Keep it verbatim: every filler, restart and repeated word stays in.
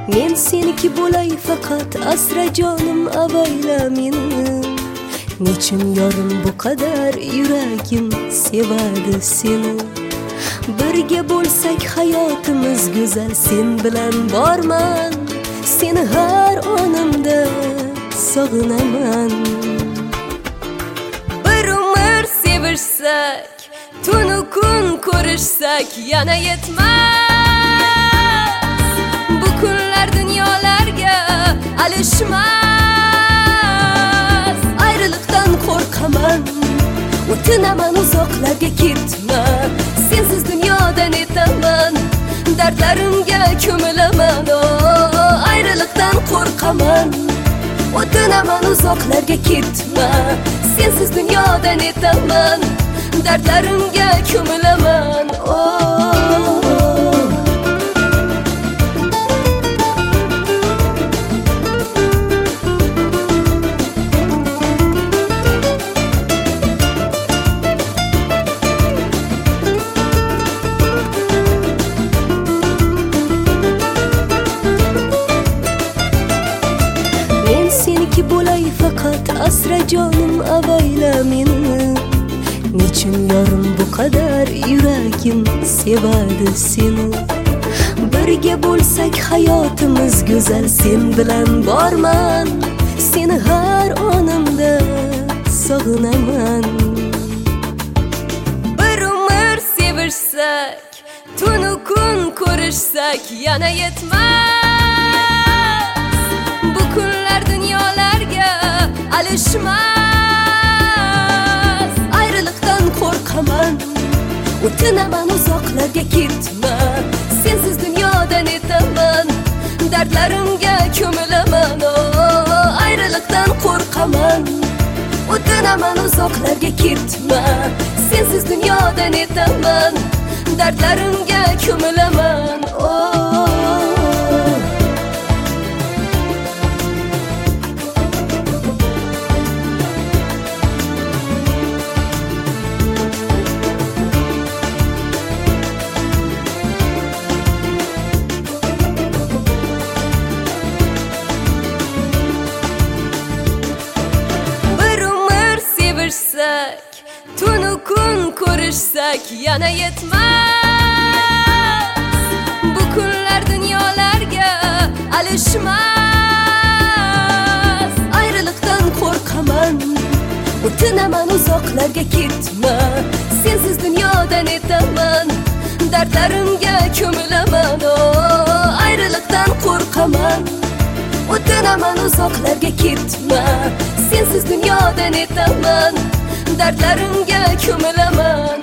Men seniki bo'lay faqat, asra jonim avayla meni. Nechun yorim bu qadar yuragim sevadi seni. Birga bo'lsak hayotimiz go'zal, sen bilan borman. Seni har onimda sog'inaman. Bir umr sevishsak, tunu kun ko'rishsak yana yetmas. Bu kunlar dunyolarga alishmas. Ayriliqdan qo'rqaman, o'tinaman uzoqlarga ketma. Sensiz dunyodan etaman, dardlarimga ko'milaman. Oh, ayriliqdan qo'rqaman, o'tinaman uzoqlarga ketma. Sensiz dunyodan etaman, dardlarimga ko'milaman. Oh, bo'lay faqat, asra jonim avayla meni. Nechun yorim bu qadar yuragim sevadi seni. Birga bo'lsak hayotimiz go'zal, sen bilan borman. Seni har onimda sog'inaman. Bir umr sevishsak, tunu kun ko'rishsak yana yetmas. Bu kunlar dunyolarga alishmas. Ayriliqdan qo'rqaman, o'tinaman uzoqlarga ketma. Sensiz dunyodan etaman, dardlarimga ko'milaman. Oh, ayriliqdan qo'rqaman, o'tinaman uzoqlarga ketma. Sensiz dunyodan etaman, dardlarimga ko'milaman. Oh, tunu kun ko'rishsak yana yetmas. Bu kunlar dunyolarga alishmas. Ayriliqdan qo'rqaman, o'tinaman uzoqlarga ketma. Sensiz dunyodan etaman, dardlarimga ko'milaman. Oh, ayriliqdan qo'rqaman, o'tinaman uzoqlarga ketma. Sensiz dunyodan etaman, dardlarimga ko'milaman.